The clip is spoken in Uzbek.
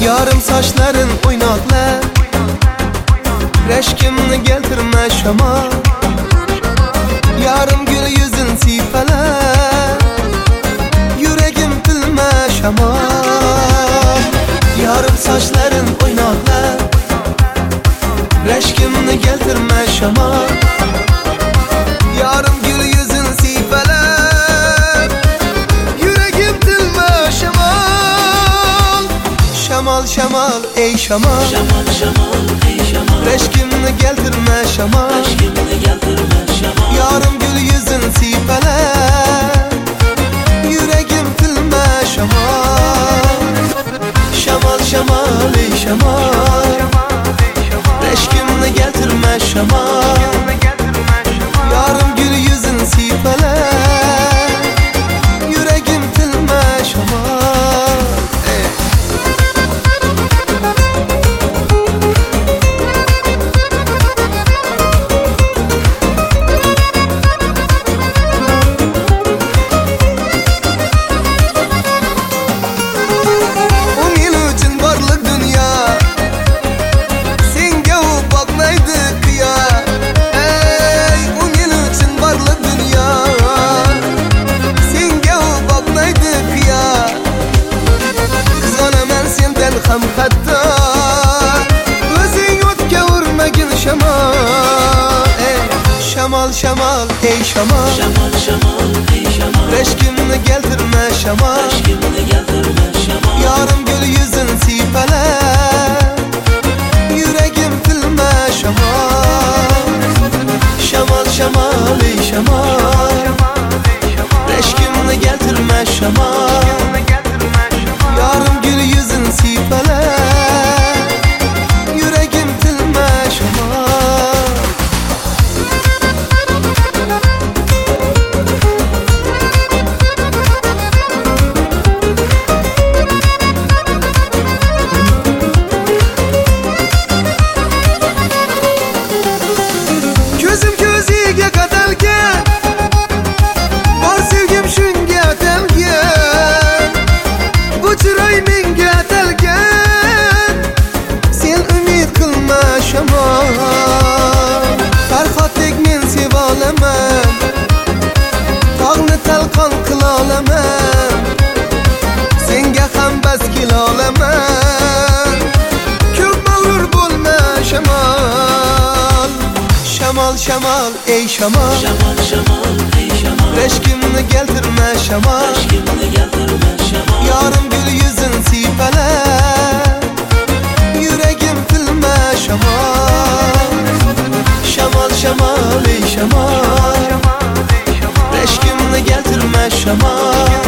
Yarım saçların oynaklar, reşkimni keltirme şamol. Yarım gül yüzün siypalar, yüregim tilme şamol. Yarım saçların oynaklar, reşkimni keltirme şamol. Yarım gül yüzün siypalar, yüregim tilme şamol. Şamol şamol ey şamol, Şamal şamal ey şamal, reşkimni keltirme şamol. aşkımni keltirme şamal. Yarım gül yüzün siypalar, yüregim tilme şamol. Şamol şamol ey şamol, reşkimni keltirme şamol. Yarım gül yüzün siypalar, yüregim tilme şamol. Ham hatta o'zing o'tga urmagin shamol. Shamol shamol ey shamol, Şamal şamal ey şamal, reşkimni keltirme shamol. aşkımni keltirme şamal. Yarım gül yüzün siypalar, yüregim tilme shamol. Shamol shamol ey shamol, reşkimni keltirme shamol. Yarım gül yüzün siypalar, yüregim tilme şamol. Gözüm gözüge qadalgan, bor sevgim shunga atalgan. Bu chiroy menga atalgan, sen umid qilma shamol. Farhodek men seva olaman, tog'ni talqon qila olaman. Senga ham bas kela olaman, ko'p mag'rur bo'lma shamol. Shamol shamol ey shamol, Şamal şamal ey şamal, reşkimni keltirme shamol. aşkımni keltirme şamal. Yarım gül yüzün siypalar, yüregim tilme shamol. Shamol shamol ey shamol, reşkimni keltirme shamol.